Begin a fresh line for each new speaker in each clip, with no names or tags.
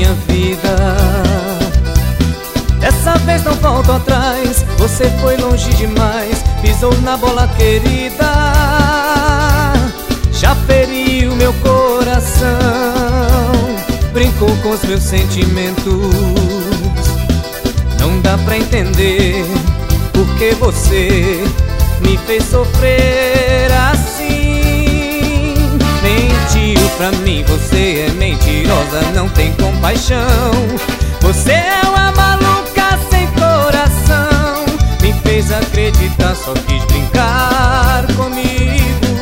minha vida. Dessa vez não volto atrás, você foi longe demais, pisou na bola querida, já feriu meu coração, brincou com os meus sentimentos. Não dá pra entender porque você me fez sofrer assim. Mentiu pra mim, você é mentirosa, não tem compaixão. Você é uma maluca sem coração, me fez acreditar, só quis brincar comigo.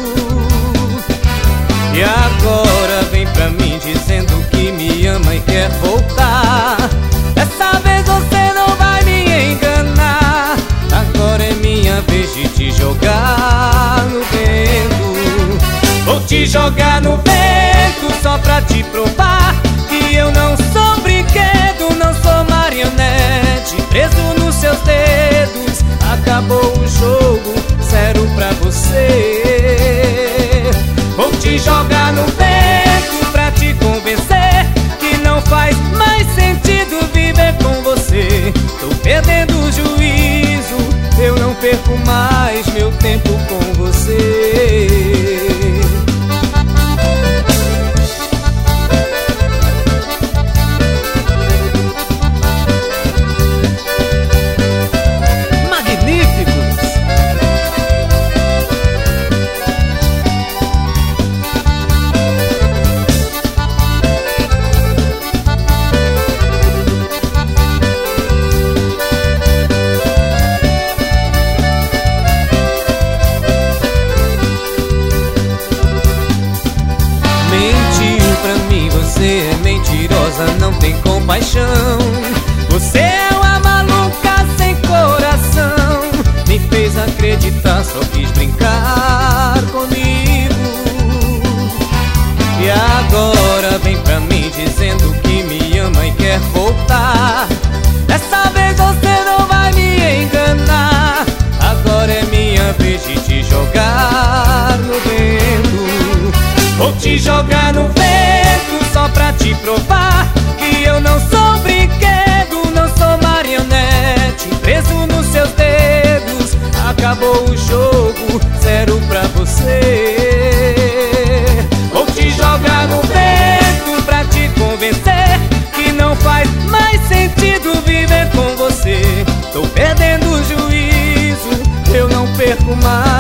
E agora vem pra mim dizendo que me ama e quer voltar. Dessa vez você não vai me enganar, agora é minha vez de te jogar no vento. Vou te jogar no vento só pra te provar que eu não sou brinquedo, não sou marionete, preso nos seus dedos. Acabou o jogo, zero pra você. Vou te jogar no vento pra te convencer que não faz mais sentido viver com você. Tô perdendo o juízo, eu não perco mais meu tempo com você. Mentiu pra mim, você é mentirosa, não tem compaixão. Você é uma maluca sem coração, me fez acreditar, só quis brincar comigo. E agora vem pra mim dizendo que me ama e quer voltar. Dessa vez você não vai me enganar, agora é minha vez de te jogar no vento. Vou te jogar no vento só pra te provar que eu não sou brinquedo, não sou marionete, preso nos seus dedos. Acabou o jogo, zero pra você. Vou te jogar no vento pra te convencer que não faz mais sentido viver com você. Tô perdendo o juízo, eu não perco mais